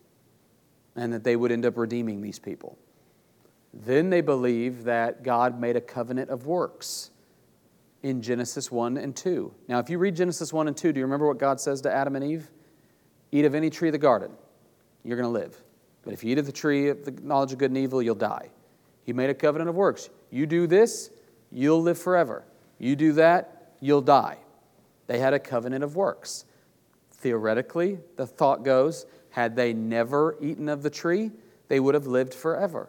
and that they would end up redeeming these people. Then they believe that God made a covenant of works in Genesis one and two. Now, if you read Genesis one and two, do you remember what God says to Adam and Eve? Eat of any tree of the garden, you're going to live. But if you eat of the tree of the knowledge of good and evil, you'll die. He made a covenant of works. You do this, you'll live forever. You do that, you'll die. They had a covenant of works. Theoretically, the thought goes, had they never eaten of the tree, they would have lived forever.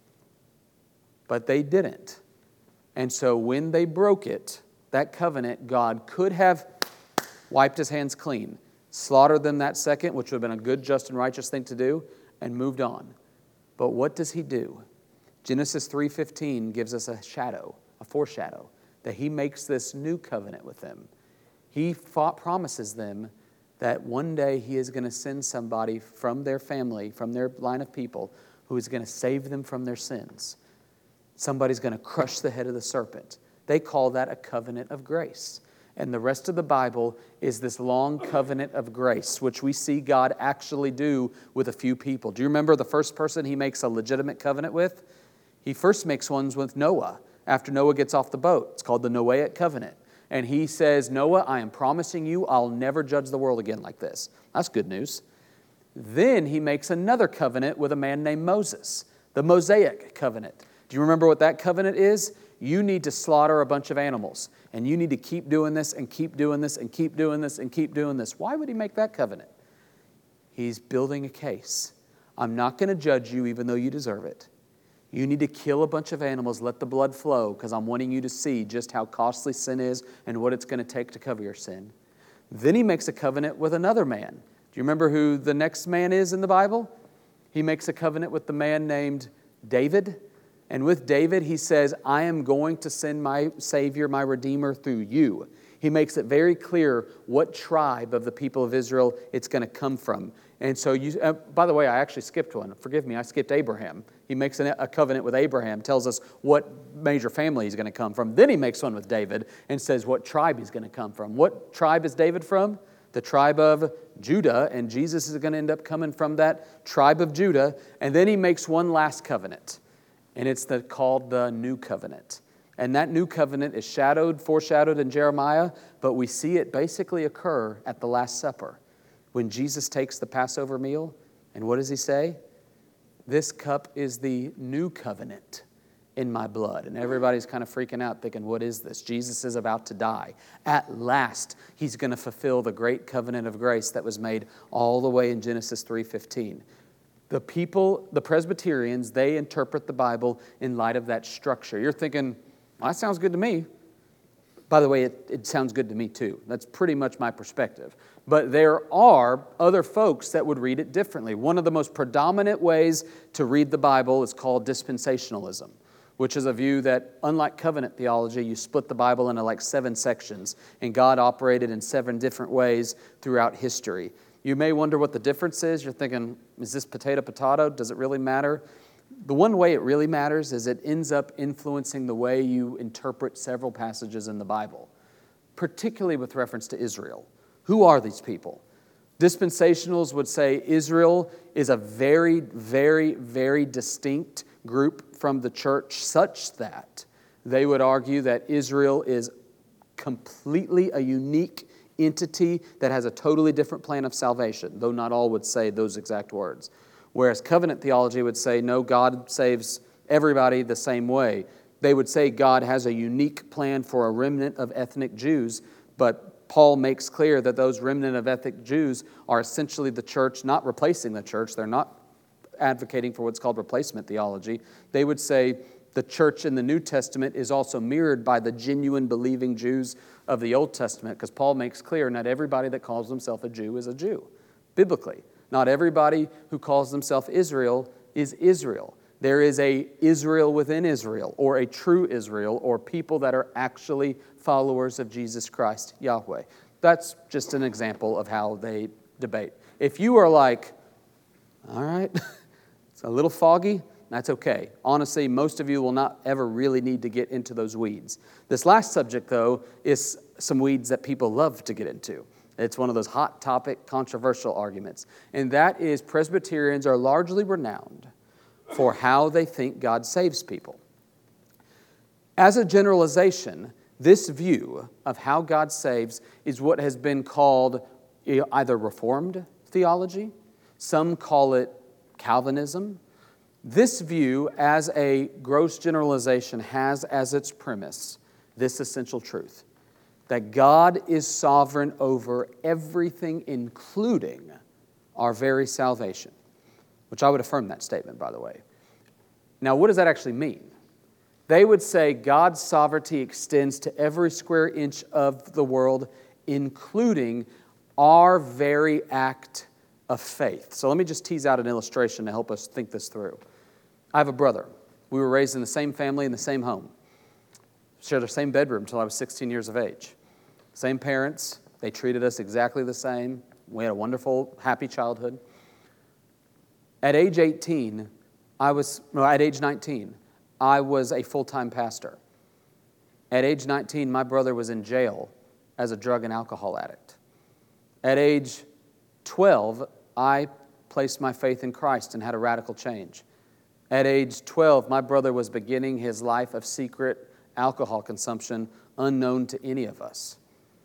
But they didn't. And so when they broke it, that covenant, God could have wiped his hands clean, slaughtered them that second, which would have been a good, just, and righteous thing to do, and moved on. But what does he do? Genesis three fifteen gives us a shadow, a foreshadow, that he makes this new covenant with them. He fought, promises them that one day he is going to send somebody from their family, from their line of people, who is going to save them from their sins. Somebody's going to crush the head of the serpent. They call that a covenant of grace. And the rest of the Bible is this long covenant of grace, which we see God actually do with a few people. Do you remember the first person he makes a legitimate covenant with? He first makes ones with Noah after Noah gets off the boat. It's called the Noahic covenant. And he says, Noah, I am promising you I'll never judge the world again like this. That's good news. Then he makes another covenant with a man named Moses, the Mosaic covenant. Do you remember what that covenant is? You need to slaughter a bunch of animals, and you need to keep doing this and keep doing this and keep doing this and keep doing this. Why would he make that covenant? He's building a case. I'm not going to judge you even though you deserve it. You need to kill a bunch of animals, let the blood flow, because I'm wanting you to see just how costly sin is and what it's going to take to cover your sin. Then he makes a covenant with another man. Do you remember who the next man is in the Bible? He makes a covenant with the man named David. And with David, he says, I am going to send my Savior, my Redeemer, through you. He makes it very clear what tribe of the people of Israel it's going to come from. And so, you, uh, by the way, I actually skipped one. Forgive me, I skipped Abraham. He makes an, a covenant with Abraham, tells us what major family he's going to come from. Then he makes one with David and says what tribe he's going to come from. What tribe is David from? The tribe of Judah, and Jesus is going to end up coming from that tribe of Judah. And then he makes one last covenant. And it's the, called the New Covenant. And that New Covenant is shadowed, foreshadowed in Jeremiah, but we see it basically occur at the Last Supper. When Jesus takes the Passover meal, and what does he say? This cup is the new covenant in my blood. And everybody's kind of freaking out thinking, what is this? Jesus is about to die. At last, he's going to fulfill the great covenant of grace that was made all the way in Genesis three fifteen. The people, the Presbyterians, they interpret the Bible in light of that structure. You're thinking, well, that sounds good to me. By the way, it, it sounds good to me too. That's pretty much my perspective. But there are other folks that would read it differently. One of the most predominant ways to read the Bible is called dispensationalism, which is a view that, unlike covenant theology, you split the Bible into like seven sections, and God operated in seven different ways throughout history. You may wonder what the difference is. You're thinking, is this potato potato? Does it really matter? The one way it really matters is it ends up influencing the way you interpret several passages in the Bible, particularly with reference to Israel. Who are these people? Dispensationals would say Israel is a very, very, very distinct group from the church, such that they would argue that Israel is completely a unique entity that has a totally different plan of salvation, though not all would say those exact words. Whereas covenant theology would say, no, God saves everybody the same way. They would say God has a unique plan for a remnant of ethnic Jews, but Paul makes clear that those remnant of ethnic Jews are essentially the church, not replacing the church. They're not advocating for what's called replacement theology. They would say the church in the New Testament is also mirrored by the genuine believing Jews of the Old Testament, because Paul makes clear not everybody that calls himself a Jew is a Jew, biblically. Not everybody who calls themselves Israel is Israel. There is a Israel within Israel, or a true Israel, or people that are actually followers of Jesus Christ, Yahweh. That's just an example of how they debate. If you are like, all right, it's a little foggy, that's okay. Honestly, most of you will not ever really need to get into those weeds. This last subject, though, is some weeds that people love to get into. It's one of those hot topic, controversial arguments. And that is Presbyterians are largely renowned for how they think God saves people. As a generalization, this view of how God saves is what has been called either Reformed theology, some call it Calvinism. This view, as a gross generalization, has as its premise this essential truth: that God is sovereign over everything, including our very salvation, which I would affirm that statement, by the way. Now, what does that actually mean? They would say God's sovereignty extends to every square inch of the world, including our very act of faith. So let me just tease out an illustration to help us think this through. I have a brother. We were raised in the same family in the same home. Shared the same bedroom until I was sixteen years of age. Same parents. They treated us exactly the same. We had a wonderful, happy childhood. At age eighteen, I was, well, at age nineteen, I was a full-time pastor. At age nineteen, my brother was in jail as a drug and alcohol addict. At age twelve, I placed my faith in Christ and had a radical change. At age twelve, my brother was beginning his life of secret alcohol consumption unknown to any of us.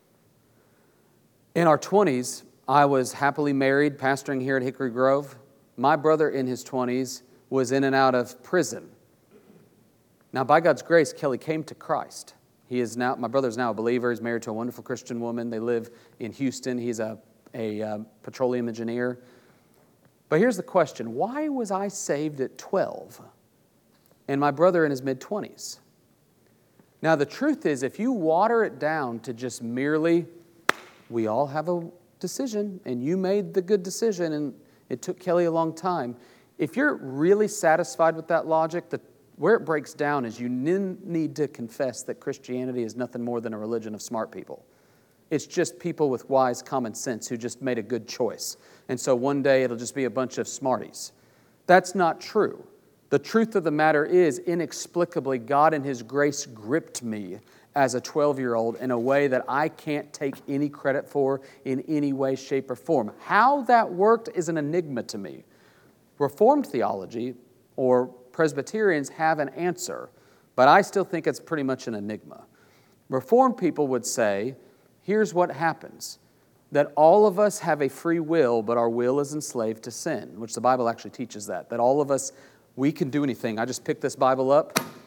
In our twenties, I was happily married, pastoring here at Hickory Grove. My brother in his twenties was in and out of prison. Now, by God's grace, Kelly came to Christ. He is now, my brother is now a believer. He's married to a wonderful Christian woman. They live in Houston. He's a, a uh, petroleum engineer. But here's the question: why was I saved at twelve and my brother in his mid-twenties? Now, the truth is, if you water it down to just merely, we all have a decision, and you made the good decision, and it took Kelly a long time. If you're really satisfied with that logic, the, where it breaks down is you need to confess that Christianity is nothing more than a religion of smart people. It's just people with wise common sense who just made a good choice. And so one day it'll just be a bunch of smarties. That's not true. The truth of the matter is, inexplicably, God in His grace gripped me as a twelve-year-old in a way that I can't take any credit for in any way, shape, or form. How that worked is an enigma to me. Reformed theology, or Presbyterians, have an answer, but I still think it's pretty much an enigma. Reformed people would say, here's what happens: that all of us have a free will, but our will is enslaved to sin, which the Bible actually teaches that. That all of us, we can do anything. I just pick this Bible up,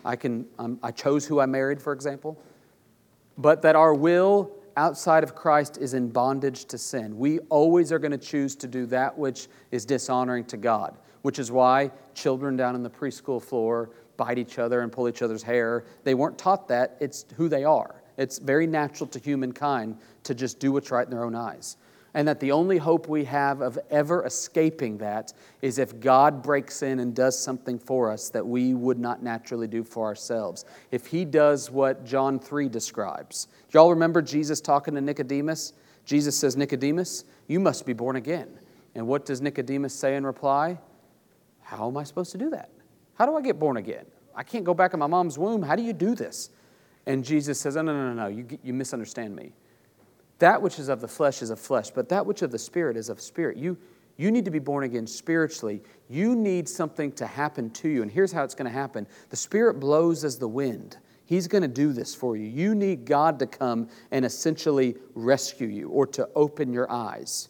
I can, um, I chose who I married, for example. But that our will outside of Christ is in bondage to sin. We always are going to choose to do that which is dishonoring to God, which is why children down on the preschool floor bite each other and pull each other's hair. They weren't taught that. It's who they are. It's very natural to humankind to just do what's right in their own eyes. And that the only hope we have of ever escaping that is if God breaks in and does something for us that we would not naturally do for ourselves. If He does what John three describes. Do y'all remember Jesus talking to Nicodemus? Jesus says, Nicodemus, you must be born again. And what does Nicodemus say in reply? How am I supposed to do that? How do I get born again? I can't go back in my mom's womb. How do you do this? And Jesus says, no, no, no, no, you, you misunderstand me. That which is of the flesh is of flesh, but that which of the Spirit is of spirit. You, you need to be born again spiritually. You need something to happen to you. And here's how it's going to happen. The Spirit blows as the wind. He's going to do this for you. You need God to come and essentially rescue you or to open your eyes.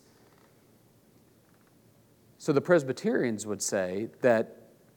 So the Presbyterians would say that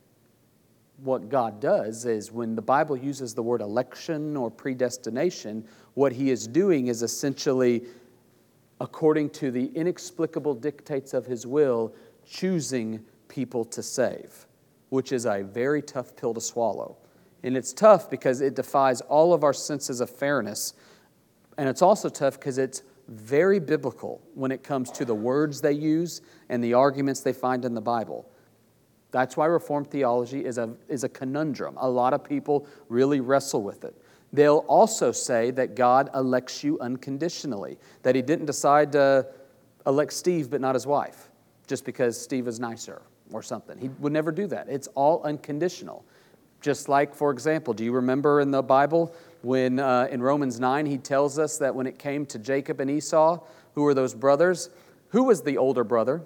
what God does is when the Bible uses the word election or predestination, what He is doing is essentially, according to the inexplicable dictates of His will, choosing people to save, which is a very tough pill to swallow. And it's tough because it defies all of our senses of fairness. And it's also tough because it's very biblical when it comes to the words they use and the arguments they find in the Bible. That's why Reformed theology is a, is a conundrum. A lot of people really wrestle with it. They'll also say that God elects you unconditionally, that He didn't decide to elect Steve but not his wife, just because Steve is nicer or something. He would never do that. It's all unconditional. Just like, for example, do you remember in the Bible when uh, in Romans nine He tells us that when it came to Jacob and Esau, who were those brothers, who was the older brother?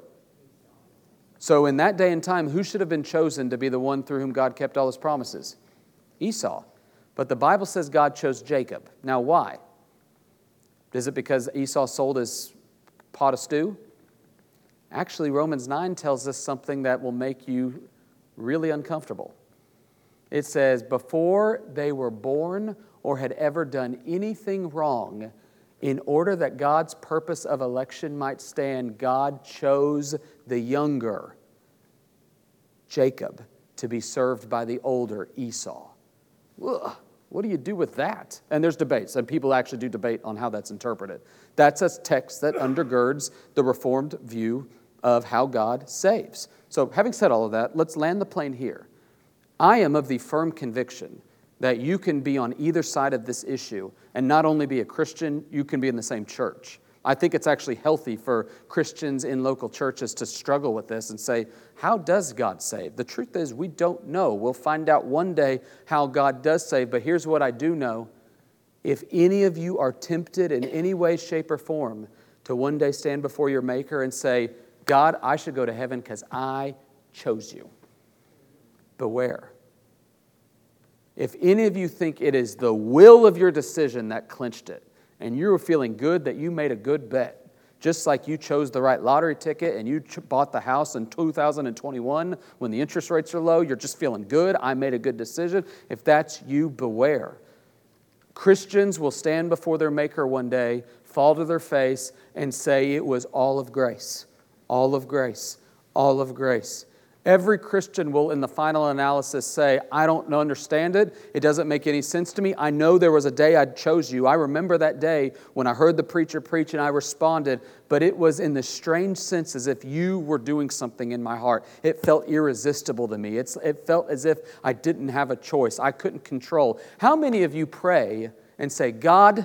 So in that day and time, who should have been chosen to be the one through whom God kept all His promises? Esau. But the Bible says God chose Jacob. Now why? Is it because Esau sold his pot of stew? Actually, Romans nine tells us something that will make you really uncomfortable. It says, before they were born or had ever done anything wrong, in order that God's purpose of election might stand, God chose the younger, Jacob, to be served by the older, Esau. Ugh, what do you do with that? And there's debates, and people actually do debate on how that's interpreted. That's a text that undergirds the Reformed view of how God saves. So having said all of that, let's land the plane here. I am of the firm conviction that you can be on either side of this issue and not only be a Christian, you can be in the same church. I think it's actually healthy for Christians in local churches to struggle with this and say, how does God save? The truth is, we don't know. We'll find out one day how God does save, but here's what I do know. If any of you are tempted in any way, shape, or form to one day stand before your Maker and say, God, I should go to heaven because I chose you, beware. If any of you think it is the will of your decision that clinched it, and you were feeling good that you made a good bet, just like you chose the right lottery ticket and you ch- bought the house in two thousand twenty-one when the interest rates are low, you're just feeling good, I made a good decision. If that's you, beware. Christians will stand before their Maker one day, fall to their face, and say it was all of grace, all of grace, all of grace. Every Christian will, in the final analysis, say, I don't understand it. It doesn't make any sense to me. I know there was a day I chose you. I remember that day when I heard the preacher preach and I responded, but it was in the strange sense as if you were doing something in my heart. It felt irresistible to me. It's, it felt as if I didn't have a choice. I couldn't control. How many of you pray and say, God,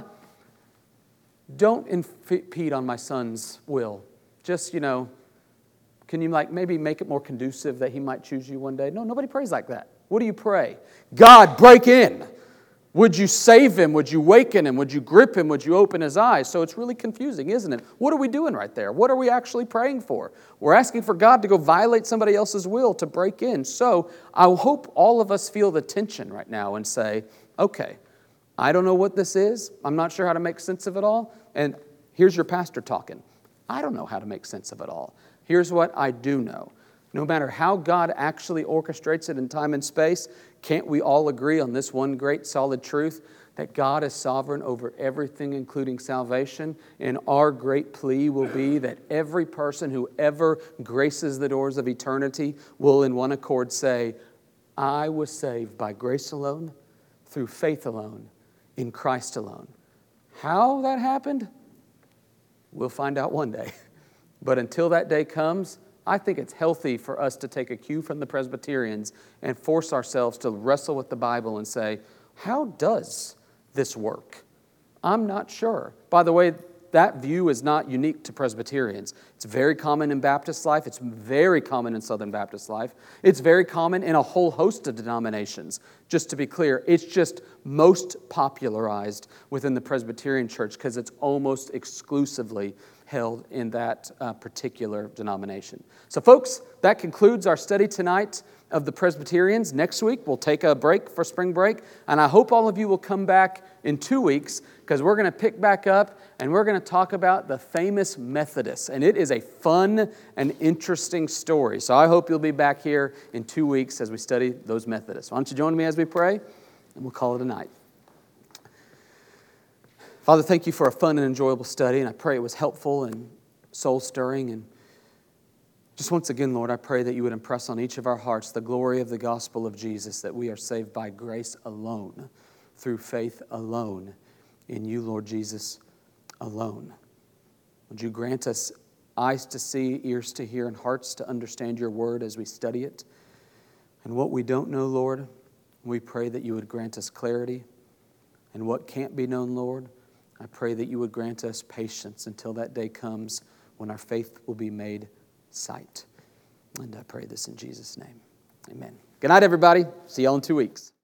don't impede on my son's will? Just, you know, can you like maybe make it more conducive that he might choose you one day? No, nobody prays like that. What do you pray? God, break in. Would you save him? Would you waken him? Would you grip him? Would you open his eyes? So it's really confusing, isn't it? What are we doing right there? What are we actually praying for? We're asking for God to go violate somebody else's will to break in. So I hope all of us feel the tension right now and say, okay, I don't know what this is. I'm not sure how to make sense of it all. And here's your pastor talking. I don't know how to make sense of it all. Here's what I do know. no matter how God actually orchestrates it in time and space, can't we all agree on this one great solid truth? That God is sovereign over everything, including salvation. And our great plea will be that every person who ever graces the doors of eternity will in one accord say, I was saved by grace alone, through faith alone, in Christ alone. How that happened? We'll find out one day. But until that day comes, I think it's healthy for us to take a cue from the Presbyterians and force ourselves to wrestle with the Bible and say, how does this work? I'm not sure. By the way, that view is not unique to Presbyterians. It's very common in Baptist life. It's very common in Southern Baptist life. It's very common in a whole host of denominations. Just to be clear, it's just most popularized within the Presbyterian church because it's almost exclusively held in that uh, particular denomination. So folks, that concludes our study tonight of the Presbyterians. Next week, we'll take a break for spring break, and I hope all of you will come back in two weeks because we're going to pick back up and we're going to talk about the famous Methodists, and it is a fun and interesting story. So I hope you'll be back here in two weeks as we study those Methodists. Why don't you join me as we pray, and we'll call it a night. Father, thank you for a fun and enjoyable study, and I pray it was helpful and soul-stirring. And just once again, Lord, I pray that you would impress on each of our hearts the glory of the gospel of Jesus, that we are saved by grace alone, through faith alone, in you, Lord Jesus, alone. Would you grant us eyes to see, ears to hear, and hearts to understand your word as we study it? And what we don't know, Lord, we pray that you would grant us clarity. And what can't be known, Lord, I pray that you would grant us patience until that day comes when our faith will be made sight. And I pray this in Jesus' name. Amen. Good night, everybody. See y'all in two weeks.